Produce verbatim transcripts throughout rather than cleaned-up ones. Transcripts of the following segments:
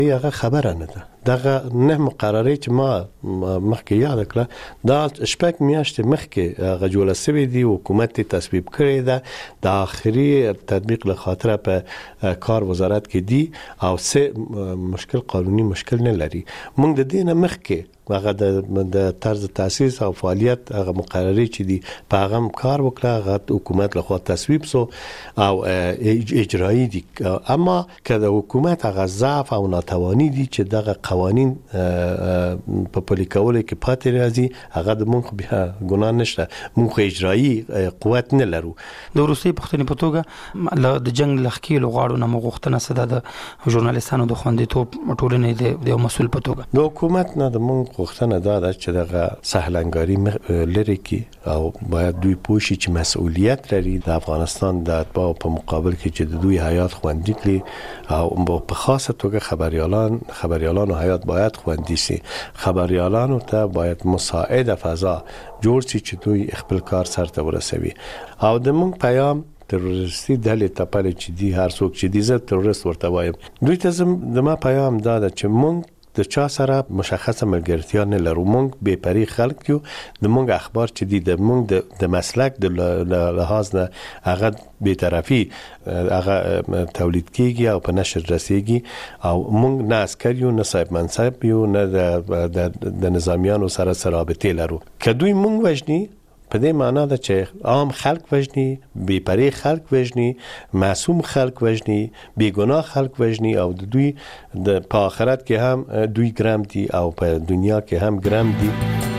هغه خبره نه ده. دغه نه مقررې چې ما مخکې یاد کړه دا شپږ میاشتې مخکې هغه جوړه سوې دي، حکومت یې تصویب کړې ده، د آخري تطبیق له خاطره په کار وزارت کې دي او څه مشکل قانوني مشکل نه لري. موږ د دې نه مخکې هغه د د طرز تاسیس او فعالیت هغه مقررې چې دي په هغه کار وکړه، هغه حکومت له خوا تصویب سو او اجرایی دي. اما که د حکومت هغه ضعف او ناتوانی دي چې دغه قوانین په پلي کولو کې پاتې راځي، هغه د موږ بیا ګناه نشته، موږ اجرایی قوت نه لرو. د وروستۍ پوښتنې په توګه د جنګ لښکېلو غاړو نه مو غوښتنه څه ده د ژورنالستانو د خوندیتوب ټولنې د یو مسؤل په توګه؟ د حکومت نه د موږ غوښتنه دا ده چې دغه سهلنګاري لري کې او باید دوی پوه شي چې مسؤلیت لري د افغانستان د اتباعو په مقابل کې چې د دوی حیات خوندي کړي او په خاصه توګه خبریالان خبریالانو حیات باید خوندي شي. خبریالانو ته باید مساعد فضا جوړ شي چې دوی خپل کار سرته ورسوي. او د موږ پیام تروریستي ډلې ته پلي چې دي، هر څوک چې دي زه تروریست ورته وایم، دوی ته زما پیام دا ده چې موږ د چا سره مشخصه ملګرتیا نه لرو. موږ بې پرې خلک یو، د موږ اخبار چې دي د موږ د مسلک د لحاظ نه هغه بې طرفي هغه تولید کیږي او په نشر رسیږي او موږ نه عسکر یو، نه صاحب منصب یو، نه د نظامیانو سره سره رابطې لرو. که دوی موږ وژني په دې معنا ده چې عام خلک وژني، بې پرې خلک وژني، معصوم خلک وژني، بې ګناه خلک وژني او د دوی د په آخرت کې هم دوی ګرم دي او په دنیا کې هم ګرم دي.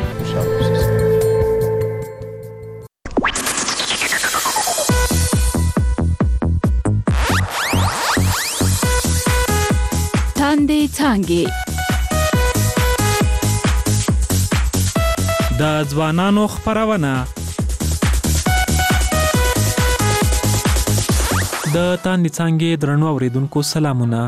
تاندې څانګې د ځوانانو خپرونه د تاندې څانګې درنو اوریدونکو سلامونه.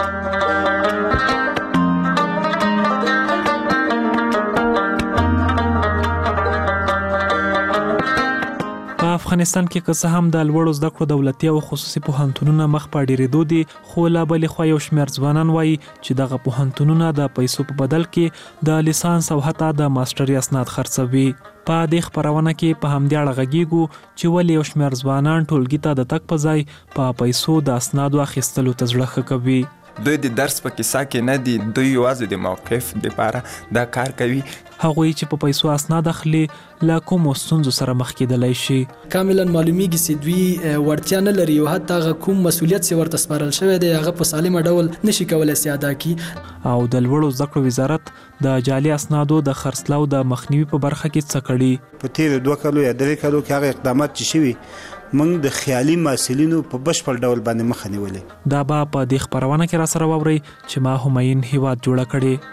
افغانستان کې که څه هم د لوړو زده کړو دولتي او خصوصي پوهنتونونه مخ په ډیرېدو دي، خو لا بلې خوا یو شمېر ځوانان وایي چې دغه پوهنتونونه د پیسو په بدل کې د لیسانس او حتی د ماسټري اسناد خرڅوي. په دې خپرونه کې په همدې اړه غږیږو چې ولې یو شمېر ځوانان ټولګي ته د تګ په ځای په پیسو د اسنادو اخیستلو ته زړه ښه کوي. دوی د درس په کیسه کې نه دي، دوی یوازې د موقف لپاره دا کار کوي. هغوی چې په پیسو اسناد اخلي له کومو ستونزو سره مخ کېدلی شي. کاملا معلومیږي چې دوی وړتیا نه لري او حتی هغه کوم مسؤلیت چې ورته سپارل شوی دی هغه په سالمه ډول نشي کولی چې ادا کړي. او د لوړو زده کړو وزارت د جعلي اسنادو د خرڅلاو د مخنیوي په برخه کې څه کړي؟ په تیرو دوه کالو یا درې کالو کې هغه اقدامات چې شوي موږ د خیالي محصلینو په بشپړ ډول باندې مخه نیولې. دا به په دې خپرونه کې را سره واورئ چې ما همایون هیواد جوړه کړې.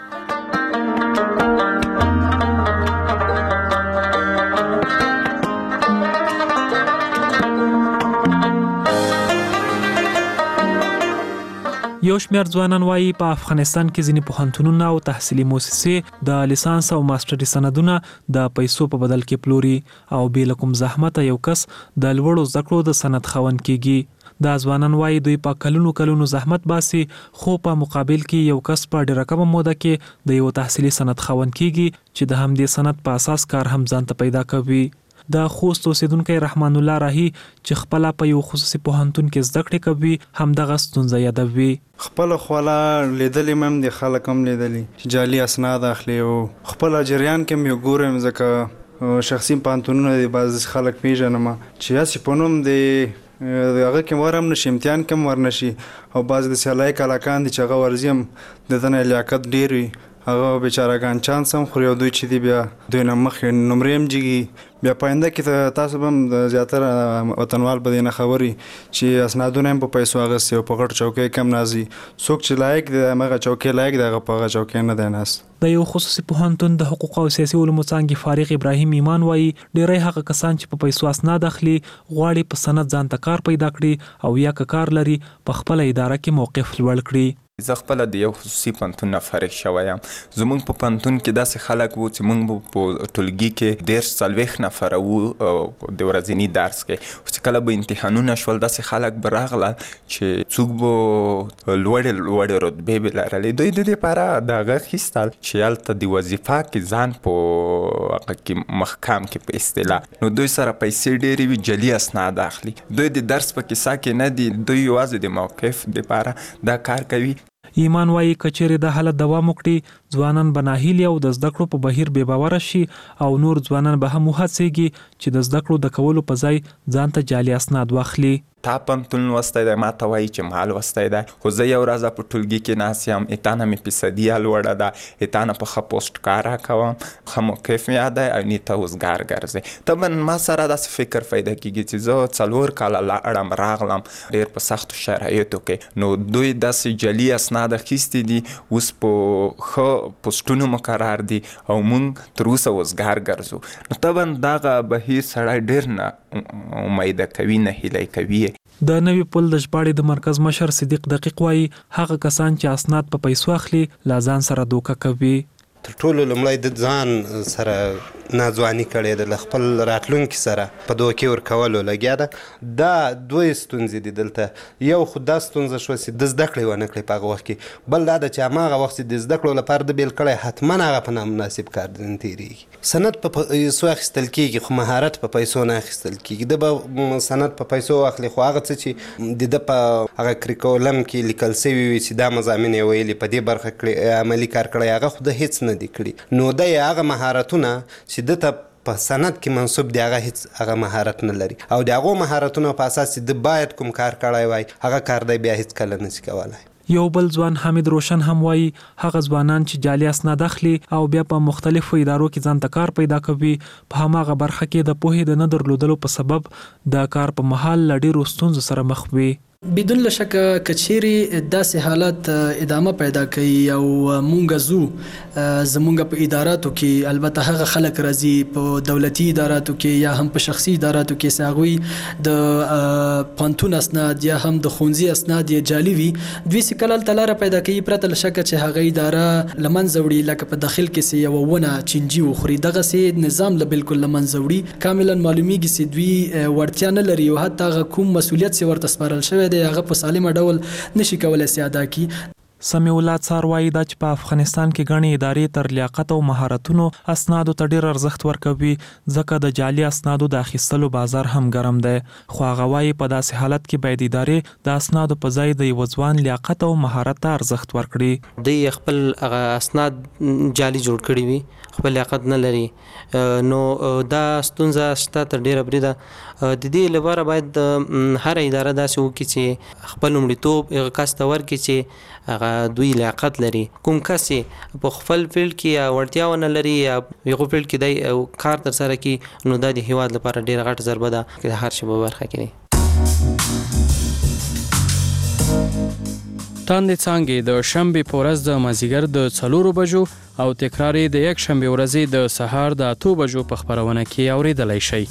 یو شمېر ځوانان وایي په افغانستان کې ځینې پوهنتونونه او تحصیلي مؤسسې د لیسانس او ماسټري سندونه د پیسو په بدل کې پلوري او بې له کوم زحمته یو کس د لوړو زده کړو د سند خاوند کیږي. دا ځوانان وایي دوی په کلونو کلونو زحمت باسي خو په مقابل کې یو کس په ډېره کمه موده کې د یو تحصیلي سند خاوند کیږي چې د همدې سند په اساس کار هم ځان ته پیدا کوي. د خوست اوسیدونکی رحمان الله راهی چې خپل په یو خصوصي پوهنتون کې زده کړې کوي همدغه ستونزه یادوي. خپل خواله لیدلې مم د خلک هم لیدلې چې جعلي اسناد اخلي او خپل جریان کې مې ګورم ځکه شخصي پوهنتونونه د بعض خلک پیژنم چې اسی په نوم د هغه کې ورم نشي امتحان کم ورنشي او بعض د سیالای کلاکان دي چې هغه ورزیم د دنه لیاقت ډیر وي هغه بیچارهګان چانس هم خوري او دوی چې دی بیا دوی نه مخې نمرې هم جګي بیا پاینده کې تاسو هم د زیاتره وطنوال به دې نه خبري چې اسنادونه هم په پیسو اخیستي او په غټ چوکۍ کم نازي څوک چې لایق دی هغه چوکۍ لایق دی هغه په هغه چوکۍ نه دی ناست. د یو خصوصي پوهنتون د حقوق او سیاسي علومو څانګې فارغ ابراهیم ایمان وایي ډېری هغه کسان چې په پیسو اسناد اخلي غواړي په سند ځان ته کار پیدا کړي او یا که کار لري په خپله اداره کې موقف لوړ کړي. زه خپله د یو خصوصي پوهنتون نه فارغ شوی یم. زموږ په پوهنتون کې داسې خلک وو چې موږ په ټولګي کې دېرش څلوېښت نفره وو د ورځني درس کې. خو چې کله به امتحانونه شول داسې خلک به راغلل چې څوک به لوړې لوړې رتبې به لرلې. دوی د دې لپاره د هغه اخیستل چې هلته د وظیفه کې ځان په هغه کې محکم کې په اصطلاح، نو دوی سره پیسې ډېرې وي، جعلي اسناد اخلي. دوی د درس په کیسه کې نه دي، دوی یوازې د موقف دپاره دا کار کوي. ایمان وایي که چیرې د حالت دوام وکړي ځوانان به ناهیلي او د زده کړو په بهیر بې باوره شي او نور ځوانان به هم وهڅېږي چې د زده کړو د کولو په ځای ځان ته جعلي اسناد واخلي. تا پوهنتون لوستی دی، ما ته وایي چې ما لوستی دی، خو زه یو ورځ په ټولګي کې ناست یم، اتا نه مې فیصدیه لوړه ده، اتا نه په ښه پوسټ کار کوم، ښه موقف مې یاد دی او نه ته وزګار ګرځې. طبعا ما سره داسې فکر پیدا کېږي چې زه څلور کاله لاړم راغلم ډېر په سختو شرایطو کې، نو دوی داسې جعلي اسناد اخیستي دي، اوس په ښه پوسټونو مقرر دي او موږ تر اوسه وزګار ګرځو. نو طبعا دغه بهیر سړی ډېر نه امیده کوي، نه هیلی کوي. د نوي پل د ژباړې د مرکز مشر صدیق دقیق وایي هغه کسان چې اسناد په پیسو اخلي لا ځان سره دوکه کوي. تر ټولو لومړی د ځان سره ناځواني کړې ده، له خپل راتلونکي سره په دوکې ورکولو لګیا ده. دا دوې ستونزې دي دلته. یو خو دا ستونزه شوه چې د زده کړې ونه کړې په هغه وخت کې، بل دا ده چې هماغه وخت چې د زده کړو لپاره د بیل کړی حتما هغه په نامناسب کار نه تېرېږي. سند په پیسو اخیستل کېږي خو مهارت په پیسو نه اخیستل کېږي. ده به سند په پیسو واخلي خو هغه څه چې د ده په هغه کریکولم کې لیکل سوي وي چې دا مضامین یې ویلي په دې برخه کې عملي کار کړی، هغه خو ده هېڅ نه دي کړي. نو ده یې هغه مهارتونه چې ده ته په سند کې منصوب دی هغه هیڅ هغه مهارت نه لري، او د هغو مهارتونو په اساس چې ده باید کوم کار کړی وای هغه کار دی بیا هیڅ کله نشي کولی. یو بل ځوان حمید روشن هم وایي هغه ځوانان چې جعلي اسناد اخلي او بیا په مختلفو ادارو کې ځان ته کار پیدا کوي په هماغه برخه کې د پوهې د نه درلودلو په سبب د کار په مهال له ډېرو ستونزو سره مخ وي. بدون لشکه کچيري داسې حالات ادامه پیدا کوي او مونږ زو زمونږ په اداراتو کې، البته هغه خلک راځي په دولتي اداراتو کې یا هم په شخصي اداراتو کې ساغوي د پانتون اسناد یا هم د خونزي اسناد یې جعلي وي، دوی سې کله تلاره پیدا کوي پرته لشکه چې هغه اداره لمنځه وړي، لکه په داخل کې سي یو ونه چینجي وخوري، دغه سي نظام له بالکل لمنځه وړي. کاملا معلومیږي چې دوی ورتیا نه لري او حتی هغه کوم مسولیت سي ورته سپارل شوی دی هغه په سالمه ډول نشي کولای سي ادا کړي. سمیع الله څار وایي دا چې په افغانستان کې ګڼې ادارې تر لیاقت او مهارتونو اسنادو ته ډېر ارزښت ورکوي، ځکه د جعلي اسنادو د اخیستلو بازار هم ګرم دی. خو هغه وایي په داسې حالت کې باید ادارې د اسنادو په ځای د یوه ځوان لیاقت او مهارت ته ارزښت ورکړي. دوی خپل هغه اسناد جعلي جوړ کړي وي، خپل لیاقت نه لري، نو دا ستونزه شته تر ډېره بریده. د دې لپاره باید هر اداره داسې وکړي چې خپل لومړیتوب هغه کس ته ورکړي چې هغه دوی لیاقت لري. کوم کس په خپل فیلډ کې یا وړتیا ونه لري یا یو فیلډ کې دی کار ترسره کړي، نو دا د هیواد لپاره ډېره غټه ضربه ده چې د هر شي په برخه کې. تاندې څانګې د شنبې په ورځ د مازدیګر د څلورو بجو او تکرار یې د یک شنبې ورځې د سهار د اتو بجو په خپرونه کې اورېدلی شئ.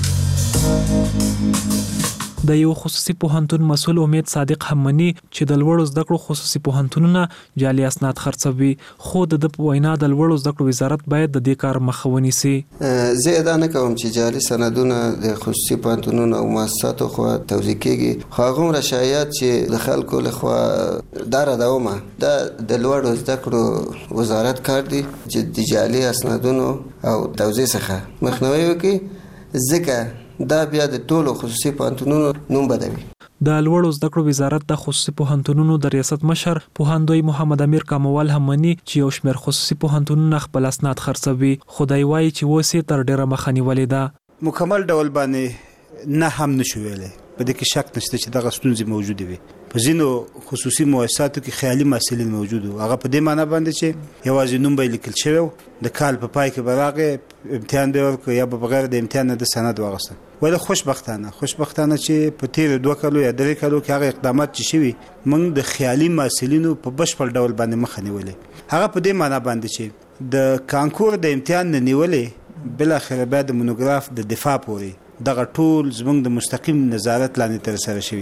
د یو خصوصي پوهنتون مسؤل امید صادق هم مني چې د لوړو زده کړو خصوصي پوهنتونونه جعلي اسناد خرڅوي، خو د ده په وینا د لوړو زده کړو وزارت باید د دې کار مخه ونیسي. زه ادعا نه کوم چې جعلي سندونه د خصوصي پوهنتونونو او مؤسساتو خوا توزیع کېږي، خو هغومره شایعات چې د خلکو لخوا دا ردومه دا د لوړو زده کړو وزارت کار دی چې د جعلي اسنادونو او توزیع څخه مخنیوی وکړي، ځکه دا بیا د ټولو خصوصي پوهنتونونو نوم بدوي. د لوړو زده کړو وزارت د خصوصي پوهنتونونو د ریاست مشر پوهندوی محمد امیر کاموال هم مني چې یو شمېر خصوصي پوهنتونونه خپل اسناد خرڅوي، خو دی وایي چې اوس یې تر ډېره مخه نیولې ده. مکمل ډول باندې نه هم نشو ویلی، په دې کې شک نشته چې دغه ستونزې موجودې وي. په ځینو خصوصي مؤسساتو کې خیالي محصلین موجود وو، هغه په دې معنی باندې چې یوازې نوم به لیکل شوی و، د کال په پای کې به راغی امتحان به ورکړو یا به بغیر د امتحان نه د سند واغسته. ولې خوشبختانه خوشبختانه چې په تیرو دوه کالو یا درې کالو کې هغه اقدامات چې شوي موږ د خیالي محصلینو په بشپړ ډول باندې مخه نیولې. هغه په دې معنی باندې چې د کانکور د امتحان نه نیولې بالاخره بیا د مونوګراف د دفاع پورې دغه ټول زموږ د مستقیم نظارت لاندې ترسره شوي،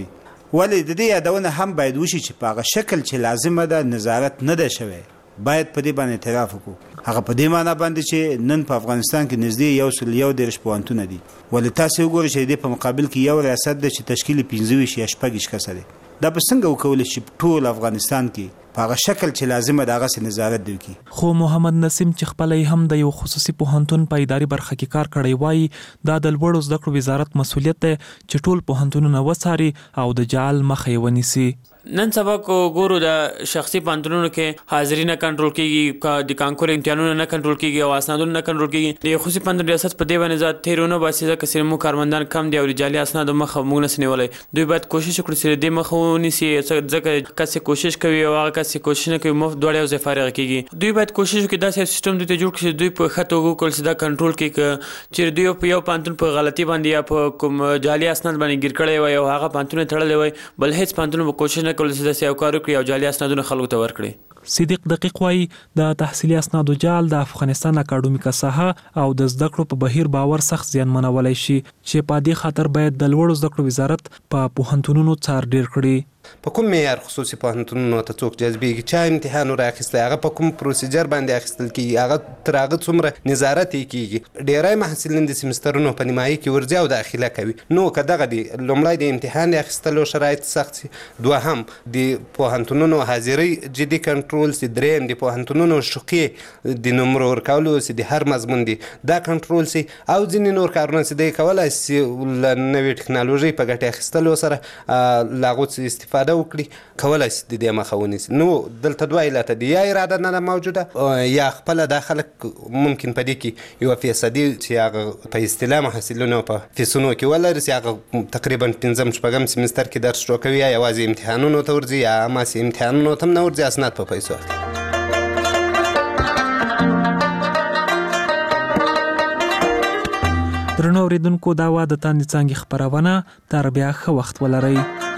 ولې د دې یادونه هم باید وشي چې په هغه شکل چې لازمه ده نظارت نه ده شوی، باید په دې باندې اعتراف وکړو. هغه په دې معنی باندې چې نن په افغانستان کې نږدې یو سل یو دېرش پوهنتونه دي، ولې تاسې وګورئ چې د دې په مقابل کې یو ریاست ده چې تشکیل یې پنځه ویشت یا شپږ ویشت کسه دی. دا به څنګه وکولی شي په ټول افغانستان کې په هغه شکل چې لازمه ده هغسې نظارت دې وکړي؟ خو محمد نسیم چې خپله هم د یو خصوصي پوهنتون په اداري برخه کې کار کړی وایي دا د لوړو زده کړو وزارت مسؤلیت دی چې ټول پوهنتونونه وڅاري او د جعل مخه یې ونیسي. نن سبا کو ګورو د شخصي پوهنتونونو کې حاضري نه کنټرول کیږي، د کانکور امتحانونه نه کنټرول کیږي او اسنادونه نه کنټرول کیږي. د خصوصي پوهنتون ریاست په دې باندې ذات تیرونه باسي ځکه چې مو کارمندان کم دي او جعلي اسناد مخه موږ نه سنولای. دوی باید کوشش وکړي چې د مخه ونیسي ځکه کسې کوشش کوي او هغه کسې کوشش نه کوي مفت دوړې او فارغ کیږي. دوی باید کوشش وکړي داسې سیستم دوی ته جوړ کړي دوی په خطو وکړي چې دا کنټرول کړي چې دوی په یو پوهنتون په غلطي باندې یا په کوم جعلي اسناد باندې ګیر کړي وي او هغه پوهنتون تړلې وي، بل هیڅ پوهنتون به کوشش نه کوي چې دا یو کار او جعلي اسنادونه خلکو ته ورکړي. صدیق دقیق وایي د تحصیلي اسنادو جعل د افغانستان اکاډمیکه ساحه او د زده کړو په بهیر باور سخت زیانمنولی شي چې په دې خاطر باید د لوړو زده کړو وزارت په پوهنتونونو څار ډیر کړي. په کوم معیار خصوصي پوهنتونونو ته څوک جذبېږي، چا امتحان ورواخیستی، هغه په کوم پروسیجر باندې اخیستل کېږي، هغه تر هغه څومره نظارت یې کېږي. ډېری محصلین د سیمسترونو په نیمایي کې ورځي او داخله کوي. نو که دغه دي لومړی د امتحان د اخیستلو شرایط سخت سي، دوهم د پوهنتونونو حاضرۍ جدي کنټرول سي، دریم د پوهنتونونو شقې د نمرو ورکولو سي، د هر مضمون دي دا کنټرول سي، او ځینې نور کارونه چې دی کولی سي له نوې ټکنالوژۍ په ګټې اخیستلو سره له هغو څه استفاده وکړي، کولی شي د دې مخه ونیسي. نو دلته دوه علته دي، یا اراده نه ده موجوده یا خپله دا خلک ممکن په دې کې یوه فیصدي چې هغه په اصطلاح محصلینو په فیسونو کې ولري چې هغه تقریبا پنځم شپږم سیمستر کې درس شروع کوي، یا یوازې امتحانونو ته ورځي یا هماسې امتحانونو ته هم نه ورځي، اسناد په پیسو اخلي. درنو اورېدونکو دا وه د تاندې څانګې خپرونه. تر بیا ښه وخت ولرئ.